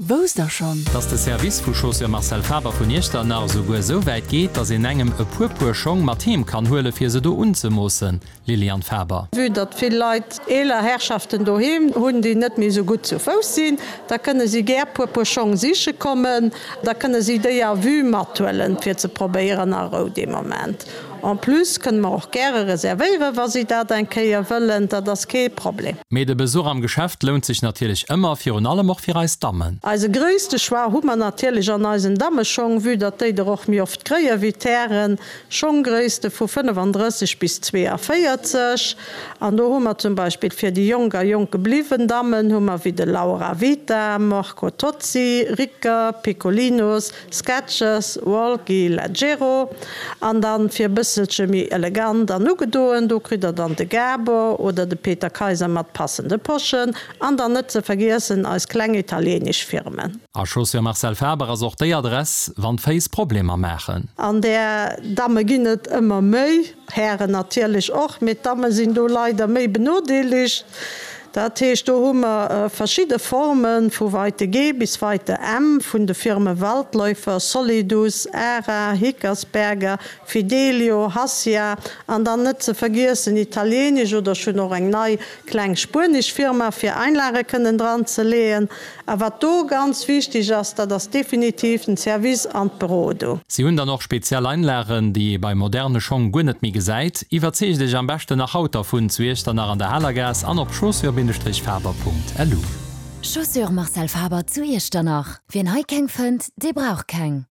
Wo's da schon? Dass der Service vu Chausseur Marcel Faber vun Ichter nach sogur so weit geht, dass in engem e purpur Schong mat Team kann hole fir se do unzemossen. Lilian Faber. Wie dat viel Leiit eler Herrschaften doheem hunn die net mir so gut zu fous sinn, da könne sie ger purpur Schong siche kommen, da könne sie de ja vu matuellen fir ze probieren a Ro de moment. En plus können wir auch gerne reservieren, was sie da denken wollen, das kein Problem. Mit dem Besuch am Geschäft lohnt sich natürlich immer für und allem auch für Reis Dammen. Also größte Schwar hat man natürlich an unseren Dammen schon, wie das die auch mir oft kriegen, wie Terren, schon größte von 35 bis 42. Und da haben wir zum Beispiel für die jung gebliebenen Dammen, haben wir wie die Laura Vita, Marco Tozzi, Ricca, Piccolinos, Sketches, Walkie, Leggero. Und dann für mi elegant an ugedoen, do krit dann de Gerber oder de Peter Kaiser mat passende Poschen, an der net ze vergessen als kleng italienisch Firmen. A Chausseur Marcel Faber as de Adress wann Face Probleme machen. An der Dame ginnet immer méi, Herren natürlich och mit Dame sind do leider méi benodelig. Dat hecht do hummer verschiedene Formen vu weite G bis weite M vun de Firme Waldläufer, Solidus, Era, Hickersberger, Fidelio, Hassia, an dann net ze vergissen italienisch oder schon noch eng nei kleng spurnisch Firma fir Einlage können dran ze lehen. Aber do ganz wichtig ist, dass das definitiv ein Service an Büro. Sie hun da noch speziell Einlehren, die bei moderne schon gunnet mi gesäit. Iwer ich dich am besten nach Hauter vun zuerst dann an der Hellergas an op Chausseur-Faber.lu. Chausseur Marcel Faber zuerst danach. Wen Heikeng fënnt, de brauch keng.